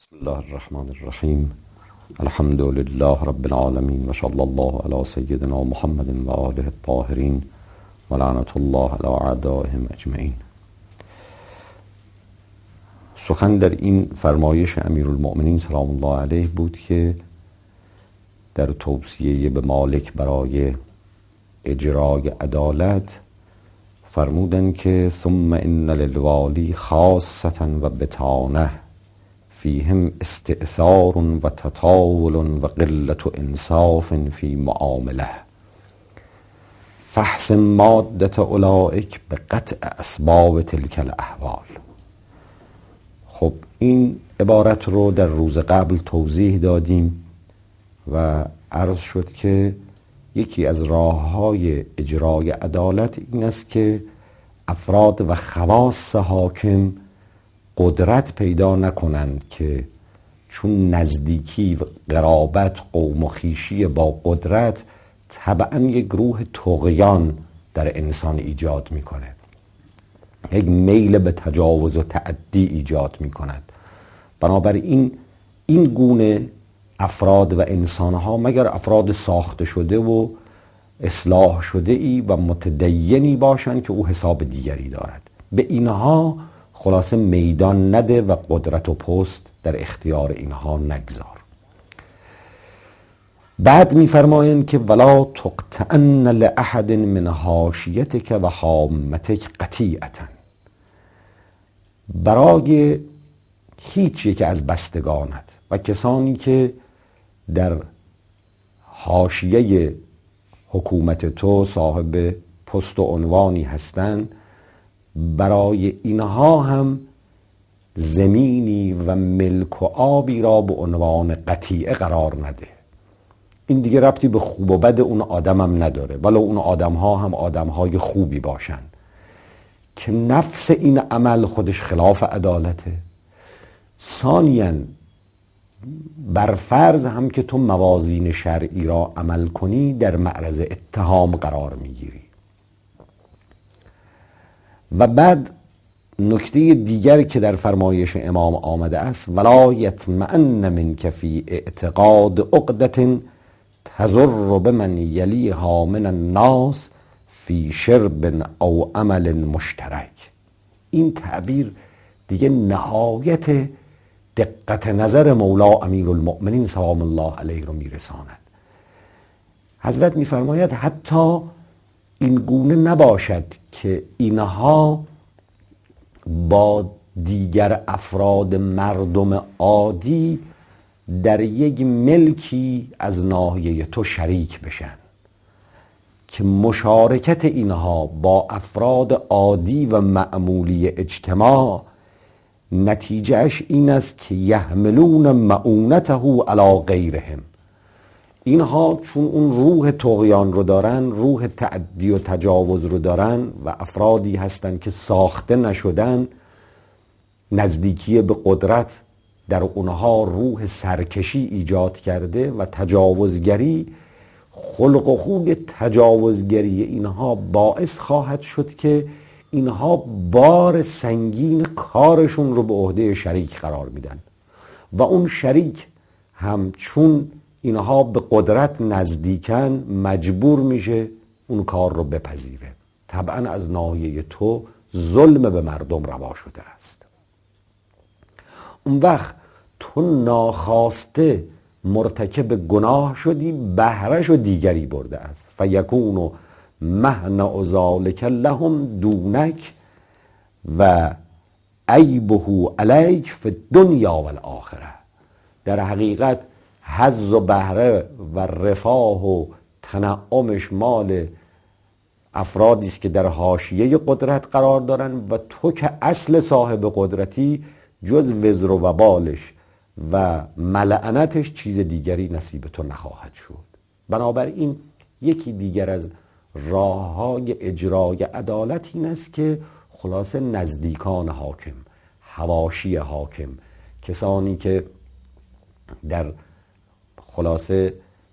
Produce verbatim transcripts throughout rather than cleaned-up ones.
بسم الله الرحمن الرحیم. الحمد لله رب العالمین و صلی الله علی سیدنا محمد و آله الطاهرین و لعنت الله علی اعدائهم اجمعین. سخن در این فرمایش امیرالمؤمنین سلام الله علیه بود که در توصیه به مالک برای اجرای عدالت فرمودند که ثم ان للوالی خاصة و بطانه فیهم استئثار و تطاول و قلت انصاف فی معامله فحسن مادة اولئک به قطع اسباب تلک الاحوال. خب این عبارت رو در روز قبل توضیح دادیم و عرض شد که یکی از راه‌های اجرای عدالت این است که افراد و خواص حاکم قدرت پیدا نکنند که چون نزدیکی و قرابت قوم و خویشی با قدرت طبعا یک روح طغیان در انسان ایجاد میکنه، یک میل به تجاوز و تعدی ایجاد میکند. بنابراین این گونه افراد و انسانها مگر افراد ساخته شده و اصلاح شده ای و متدینی باشند که او حساب دیگری دارد، به اینها خلاصه میدان نده و قدرت و پست در اختیار اینها نگذار. بعد میفرمایند که ولا تقطعن لاحد من حاشیتک و حامتک قطیعة، برای هیچ یک از بستگانت و کسانی که در حاشیه حکومت تو صاحب پست و عنوانی هستند، برای اینها هم زمینی و ملک و آبی را به عنوان قطیعه قرار نده. این دیگه ربطی به خوب و بد اون آدم هم نداره، ولو اون آدم ها هم آدم های خوبی باشن که نفس این عمل خودش خلاف عدالته. ثانیاً بر فرض هم که تو موازین شرعی را عمل کنی در معرض اتهام قرار میگیری. و بعد نکته دیگر که در فرمایش امام آمده است ولا یطمئن منک فی اعتقاد عقدة تضر بمن یلیها من الناس فی شرب او عمل مشترک. این تعبیر دیگه نهایت دقت نظر مولا امیرالمؤمنین سلام الله علیه رو میرساند. حضرت میفرماید حتی این گونه نباشد که اینها با دیگر افراد مردم عادی در یک ملکی از ناحیه تو شریک بشن، که مشارکت اینها با افراد عادی و معمولی اجتماع نتیجهش این است که یحملون معونته علی غیرهم. اینها چون اون روح طغیان رو دارن، روح تعدی و تجاوز رو دارن و افرادی هستن که ساخته نشدن، نزدیکی به قدرت در اونها روح سرکشی ایجاد کرده و تجاوزگری، خلق و خوی تجاوزگری اینها باعث خواهد شد که اینها بار سنگین کارشون رو به عهده شریک قرار میدن و اون شریک هم چون اینها به قدرت نزدیکن مجبور میشه اون کار رو بپذیره. طبعا از ناحیه تو ظلم به مردم روا شده است. اون وقت تو ناخواسته مرتکب گناه شدی، بهره‌ش و دیگری برده است. فیکون مهنع ذلک لهم دونک و عیبه علیک فی الدنیا و الاخره. در حقیقت حظ و بهره و رفاه و تنعمش مال افرادی است که در حاشیه قدرت قرار دارن و تو که اصل صاحب قدرتی جز وزر و وبالش و ملعنتش چیز دیگری نصیب تو نخواهد شد. بنابراین یکی دیگر از راه‌های اجرای عدالت این است که خلاصه نزدیکان حاکم، حواشی حاکم، کسانی که در خلاصه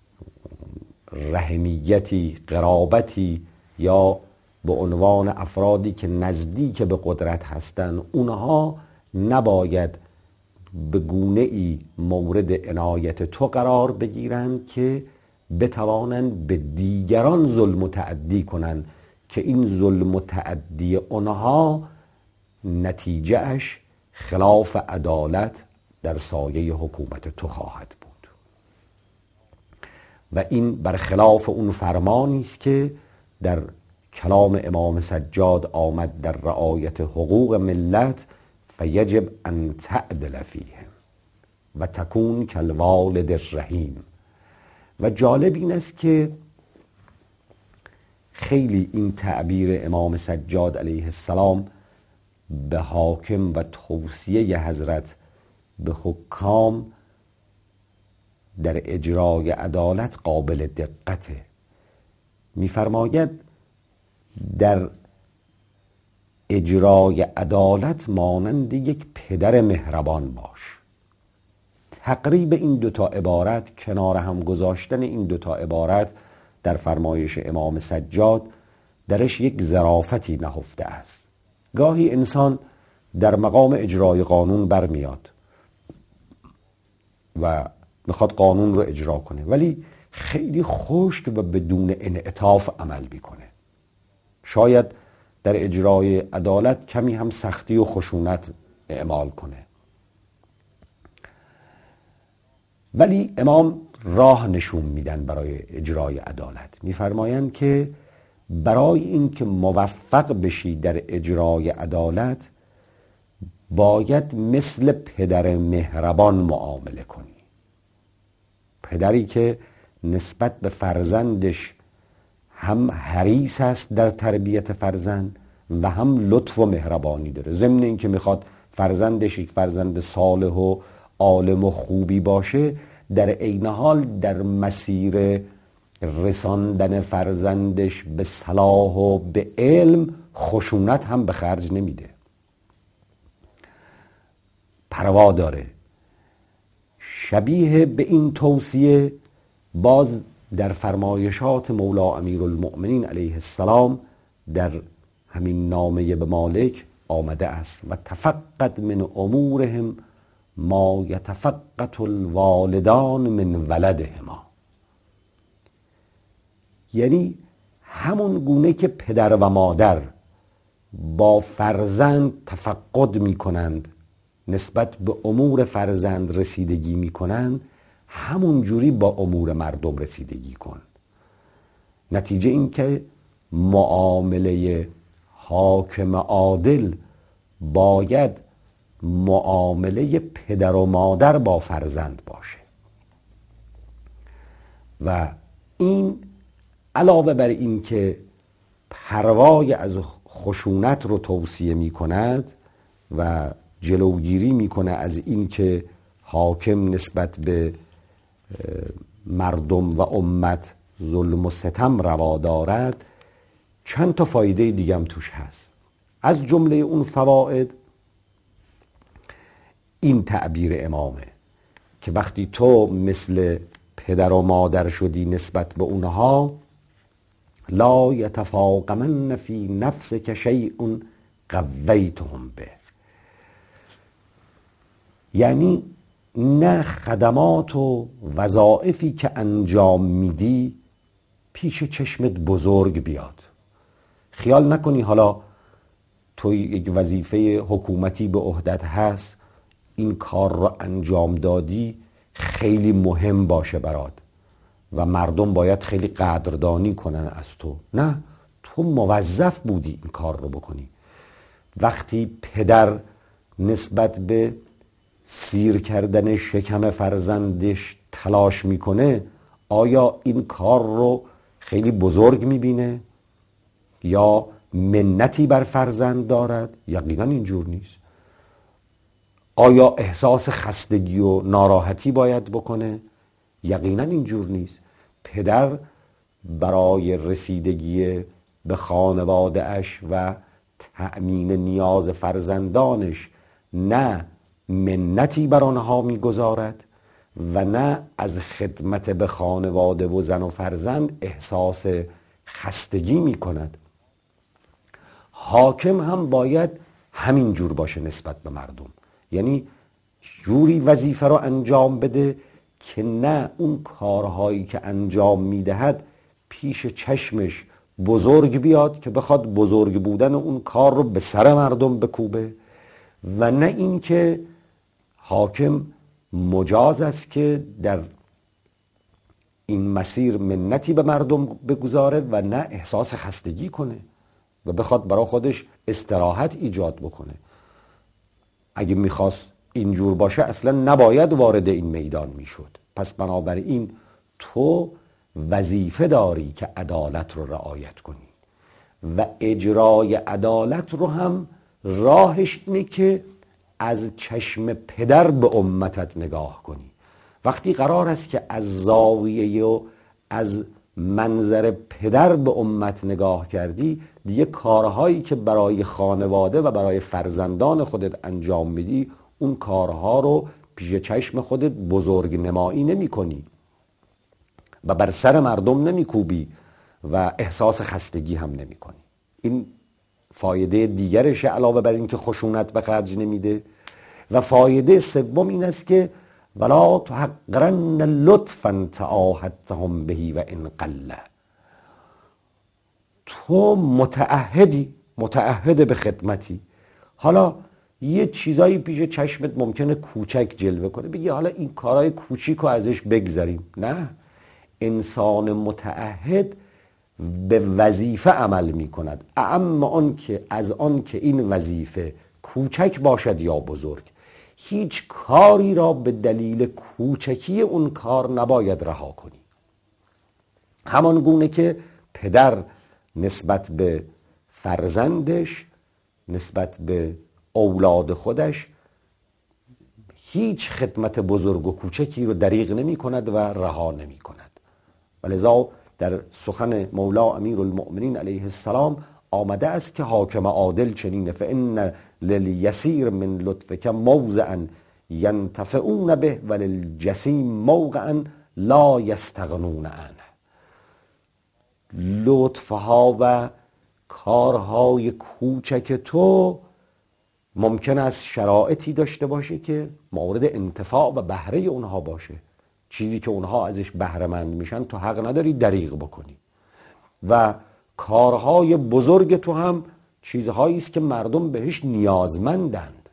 رحمیتی، قرابتی یا به عنوان افرادی که نزدیک به قدرت هستند، اونها نباید به گونه ای مورد عنایت تو قرار بگیرند که بتوانند به دیگران ظلم و تعدی کنند که این ظلم و تعدی اونها نتیجهش خلاف عدالت در سایه حکومت تو خواهد بود. و این برخلاف اون فرمانی است که در کلام امام سجاد آمد در رعایت حقوق ملت: فیجب ان تعدل فیهم و تکون کالوالد الرحیم. و جالب این است که خیلی این تعبیر امام سجاد علیه السلام به حاکم و توصیه حضرت به حکام در اجرای عدالت قابل دقته. می‌فرماید در اجرای عدالت مانند یک پدر مهربان باش. تقریب این دوتا عبارت، کنار هم گذاشتن این دوتا عبارت در فرمایش امام سجاد، درش یک ظرافتی نهفته است. گاهی انسان در مقام اجرای قانون برمیاد و میخواد قانون رو اجرا کنه، ولی خیلی خشک و بدون انعطاف عمل میکنه. شاید در اجرای عدالت کمی هم سختی و خشونت اعمال کنه، ولی امام راه نشون میدن برای اجرای عدالت. میفرمایند که برای اینکه موفق بشی در اجرای عدالت باید مثل پدر مهربان معامله کنی. پدری که نسبت به فرزندش هم حریص است در تربیت فرزند و هم لطف و مهربانی داره، ضمن اینکه میخواد فرزندش یک فرزند صالح و عالم و خوبی باشه، در عین حال در مسیر رساندن فرزندش به صلاح و به علم خشونت هم به خرج نمیده، پروا داره. شبیه به این توصیه باز در فرمایشات مولا امیرالمؤمنین علیه السلام در همین نامه به مالک آمده است: و تفقد من امورهم ما یتفقد الوالدان من ولدهما. یعنی همون گونه که پدر و مادر با فرزند تفقد می کنند، نسبت به امور فرزند رسیدگی می کنند، همون جوری با امور مردم رسیدگی کن. نتیجه این که معامله حاکم عادل باید معامله پدر و مادر با فرزند باشه. و این علاوه بر این که پروای از خشونت رو توصیه می کند و جلوگیری می کنه از این که حاکم نسبت به مردم و امت ظلم و ستم روا دارد، چند تا فایده دیگه هم توش هست. از جمله اون فواید این تعبیر امامه که وقتی تو مثل پدر و مادر شدی نسبت به اونها، لا یتفاقمن فی نفسک شیء قویتهم به. یعنی نه خدمات و وظایفی که انجام میدی پیش چشمت بزرگ بیاد. خیال نکنی حالا تو یک وظیفه حکومتی به عهدت هست، این کار رو انجام دادی خیلی مهم باشه برات و مردم باید خیلی قدردانی کنن از تو. نه، تو موظف بودی این کار رو بکنی. وقتی پدر نسبت به سیر کردن شکم فرزندش تلاش میکنه، آیا این کار رو خیلی بزرگ میبینه یا منتی بر فرزند دارد؟ یقینا اینجور نیست. آیا احساس خستگی و ناراحتی باید بکنه؟ یقینا اینجور نیست. پدر برای رسیدگی به خانواده اش و تأمین نیاز فرزندانش نه منتی بر آنها میگذارد و نه از خدمت به خانواده و زن و فرزند احساس خستگی میکند. حاکم هم باید همین جور باشه نسبت به مردم. یعنی جوری وظیفه رو انجام بده که نه اون کارهایی که انجام میدهد پیش چشمش بزرگ بیاد که بخواد بزرگ بودن اون کار رو به سر مردم بکوبه، و نه این که حاکم مجاز است که در این مسیر منتی به مردم بگذاره و نه احساس خستگی کنه و بخواد برای خودش استراحت ایجاد بکنه. اگه میخواست اینجور باشه اصلا نباید وارد این میدان میشد. پس بنابراین تو وظیفه داری که عدالت رو رعایت کنی و اجرای عدالت رو هم راهش اینه که از چشم پدر به امتت نگاه کنی. وقتی قرار است که از زاویه و از منظر پدر به امت نگاه کردی، دیگه کارهایی که برای خانواده و برای فرزندان خودت انجام میدی اون کارها رو پیش چشم خودت بزرگ نمایی نمی کنی و بر سر مردم نمی کوبی و احساس خستگی هم نمی کنی. این فایده دیگرشه علاوه بر این که خشونت به خرج نمیده. و فایده سوم این است که ولا تحقرن لطفا تعاهدتهم بهی و ان قل. تو متعهدی، متعهد به خدمتی. حالا یه چیزایی پیش چشمت ممکنه کوچک جلوه کنه، بگی حالا این کارهای کوچیک رو ازش بگذاریم. نه، انسان متعهد به وظیفه عمل می کند، اما آن که از آن که این وظیفه کوچک باشد یا بزرگ، هیچ کاری را به دلیل کوچکی اون کار نباید رها کنی. همان گونه که پدر نسبت به فرزندش، نسبت به اولاد خودش هیچ خدمت بزرگ و کوچکی رو دریغ نمی کند و رها نمی کند. ولذا در سخن مولا امیرالمؤمنین علیه السلام آمده است که حاکم عادل چنینه: فإن للیسیر من لطفک موضعا ینتفعون به وللجسیم موقعا لا یستغنون عنه. لطفها و کارهای کوچک تو ممکن است شرایطی داشته باشه که مورد انتفاع و بهره اونها باشه، چیزی که اونها ازش بهره مند میشن تو حق نداری دریغ بکنی. و کارهای بزرگ تو هم چیزهایی است که مردم بهش نیازمندند،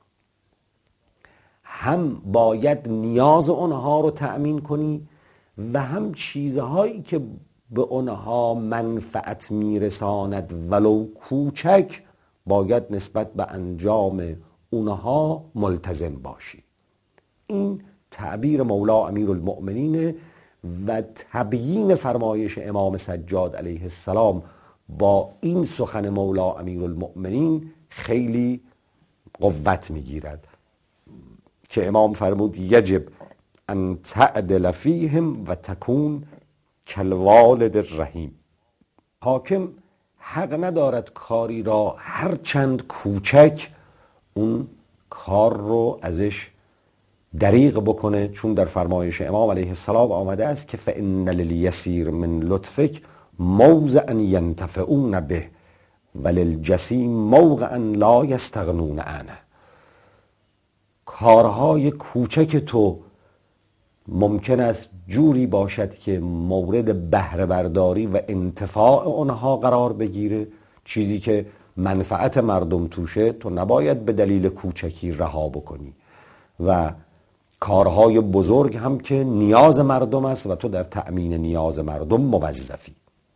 هم باید نیاز اونها رو تأمین کنی و هم چیزهایی که به اونها منفعت میرساند ولو کوچک باید نسبت به انجام اونها ملتزم باشی. این تعبیر مولا امیرالمؤمنین و تبیین فرمایش امام سجاد علیه السلام با این سخن مولا امیرالمؤمنین خیلی قوت میگیرد که امام فرمود یجب ان تعدل فیهم و تکون کالوالد الرحیم. حاکم حق ندارد کاری را هر چند کوچک اون کار رو ازش دریغ بکنه، چون در فرمایش امام علیه السلام آمده است که فإن للیسیر من لطفک موضعا ینتفعون به وللجسیم موقعا لا یستغنون عنه. کارهای کوچک تو ممکن است جوری باشد که مورد بهره برداری و انتفاع اونها قرار بگیره، چیزی که منفعت مردم توشه تو نباید به دلیل کوچکی رها بکنی. و کارهای بزرگ هم که نیاز مردم است و تو در تأمین نیاز مردم موظفی.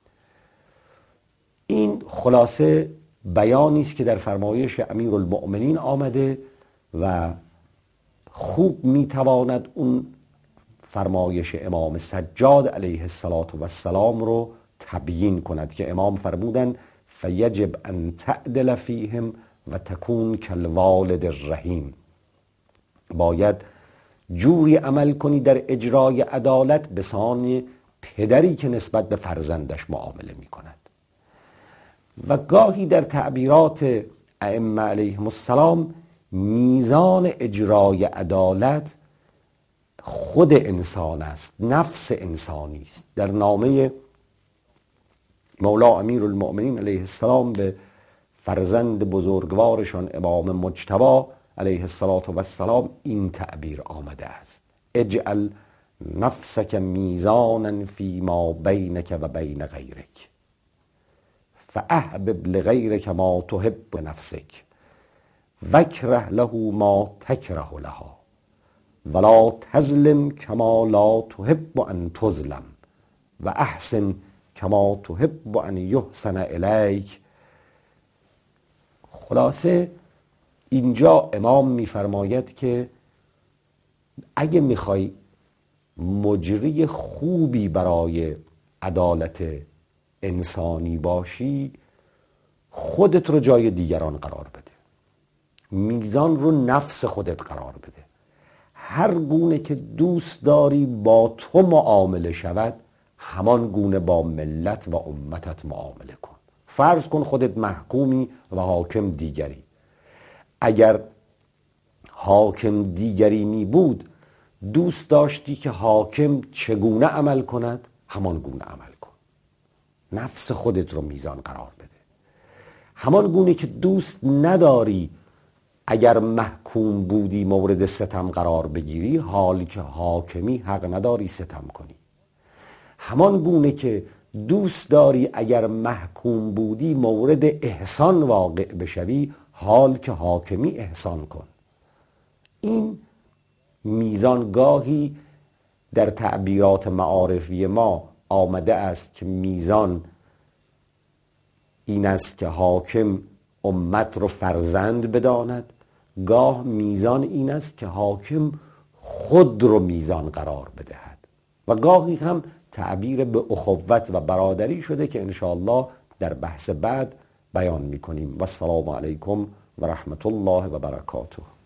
این خلاصه بیانی است که در فرمایش امیرالمؤمنین آمده و خوب میتواند اون فرمایش امام سجاد علیه السلام رو تبیین کند که امام فرمودند فیجب ان تعدل فیهم و تکون کالوالد الرحیم. باید جوری عمل کنی در اجرای عدالت به سان پدری که نسبت به فرزندش معامله می کند. و گاهی در تعبیرات ائمه علیهم السلام میزان اجرای عدالت خود انسان است، نفس انسانی است. در نامه مولا امیرالمؤمنین علیه السلام به فرزند بزرگوارشان امام مجتبی علیه السلام این تعبیر آمده است: اجعل نفسک میزانا فی ما بینک و بین غیرک فاحبب لغیرک ما تحب نفسک واکره له ما تکره لها ولا تظلم کما لا تحب ان تظلم و احسن کما تحب ان یحسن الیک. خلاصه اینجا امام میفرماید که اگه میخوای مجری خوبی برای عدالت انسانی باشی، خودت رو جای دیگران قرار بده، میزان رو نفس خودت قرار بده. هر گونه که دوست داری با تو معامله شود، همان گونه با ملت و امتت معامله کن. فرض کن خودت محکومی و حاکم دیگری. اگر حاکم دیگری می بود، دوست داشتی که حاکم چگونه عمل کند، همان گونه عمل کن. نفس خودت رو میزان قرار بده. همان گونه که دوست نداری اگر محکوم بودی مورد ستم قرار بگیری، حالی که حاکمی حق نداری ستم کنی. همان گونه که دوست داری اگر محکوم بودی مورد احسان واقع بشوی، حال که حاکمی احسان کن. این میزان گاهی در تعبیرات معارفی ما آمده است که میزان این است که حاکم امت رو فرزند بداند، گاه میزان این است که حاکم خود رو میزان قرار بدهد، و گاهی هم تعبیر به اخوت و برادری شده که انشاءالله در بحث بعد بیان میکنیم. و السلام علیکم و رحمت الله و برکاته.